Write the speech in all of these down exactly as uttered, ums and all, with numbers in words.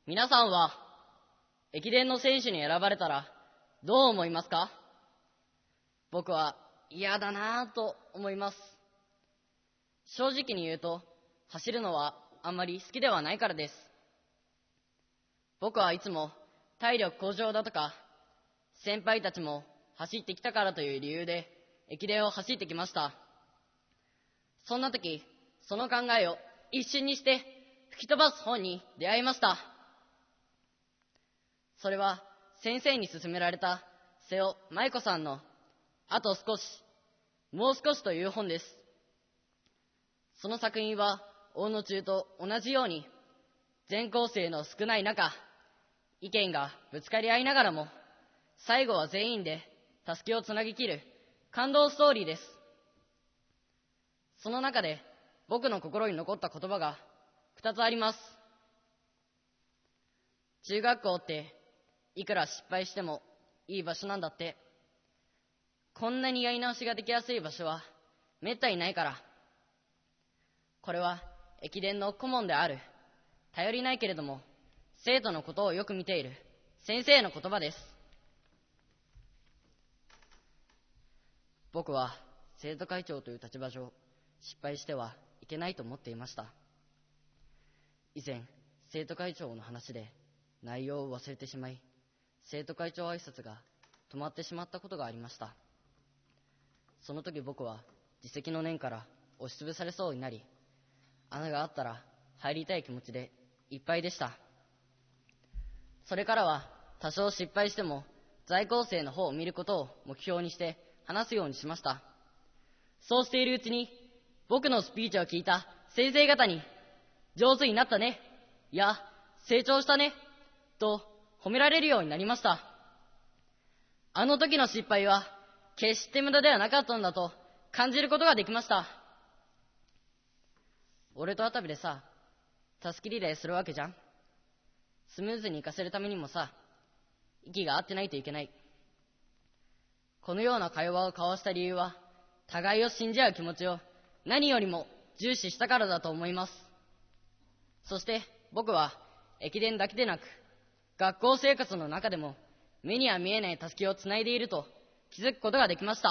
皆さんは駅伝の選手に選ばれたらどう思いますか？僕は嫌だなぁと思います。正直に言うと、走るのはあんまり好きではないからです。僕はいつも体力向上だとか、先輩たちも走ってきたからという理由で駅伝を走ってきました。そんな時、その考えを一瞬にして吹き飛ばす本に出会いました。それは先生に勧められた瀬尾舞子さんのあと少し、もう少しという本です。その作品は大野中と同じように全校生の少ない中、意見がぶつかり合いながらも最後は全員でたすきをつなぎきる感動ストーリーです。その中で僕の心に残った言葉がふたつあります。中学校っていくら失敗してもいい場所なんだって。こんなにやり直しができやすい場所はめったにないから。これは駅伝の顧問である頼りないけれども生徒のことをよく見ている先生の言葉です。僕は生徒会長という立場上、失敗してはいけないと思っていました。以前生徒会長の話で内容を忘れてしまい、生徒会長挨拶が止まってしまったことがありました。その時僕は自責の念から押しつぶされそうになり、穴があったら入りたい気持ちでいっぱいでした。それからは多少失敗しても在校生の方を見ることを目標にして話すようにしました。そうしているうちに僕のスピーチを聞いた先生方に上手になったね、いや成長したねと褒められるようになりました。あの時の失敗は決して無駄ではなかったんだと感じることができました。俺と渡部でさ、たすきリレーするわけじゃん。スムーズに行かせるためにもさ、息が合ってないといけない。このような会話を交わした理由は、互いを信じ合う気持ちを何よりも重視したからだと思います。そして僕は駅伝だけでなく、学校生活の中でも目には見えないたすきをつないでいると気づくことができました。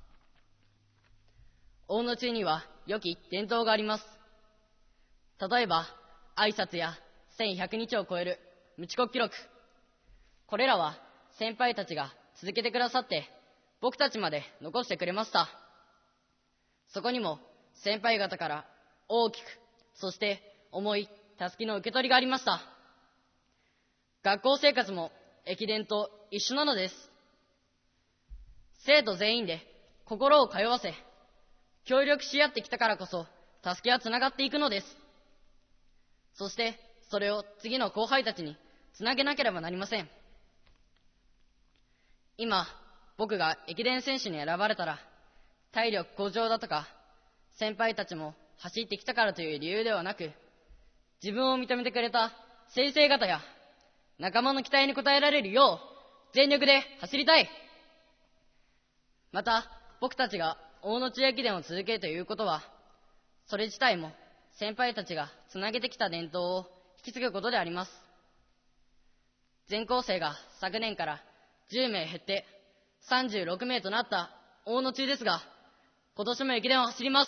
大野中には良き伝統があります。例えば挨拶やせんひゃくにちを超える無遅刻記録、これらは先輩たちが続けてくださって僕たちまで残してくれました。そこにも先輩方から大きく、そして重いたすきの受け取りがありました。学校生活も駅伝と一緒なのです。生徒全員で心を通わせ協力し合ってきたからこそたすきはつながっていくのです。そしてそれを次の後輩たちにつなげなければなりません。今僕が駅伝選手に選ばれたら、体力向上だとか先輩たちも走ってきたからという理由ではなく、自分を認めてくれた先生方や仲間の期待に応えられるよう全力で走りたい。また僕たちが大野中駅伝を続けるということは、それ自体も先輩たちがつなげてきた伝統を引き継ぐことであります。全校生が昨年からじゅうめい減ってさんじゅうろくめいとなった大野中ですが、今年も駅伝を走ります。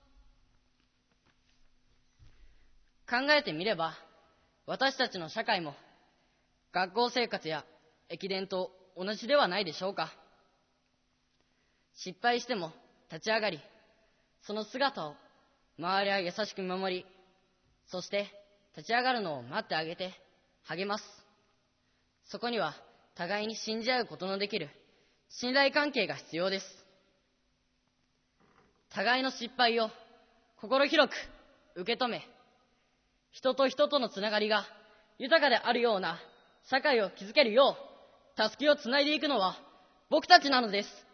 考えてみれば私たちの社会も学校生活や駅伝と同じではないでしょうか。失敗しても立ち上がり、その姿を周りは優しく見守り、そして立ち上がるのを待ってあげて励ます。そこには互いに信じ合うことのできる信頼関係が必要です。互いの失敗を心広く受け止め、人と人とのつながりが豊かであるような社会を築けるようたすきをつないでいくのは僕たちなのです。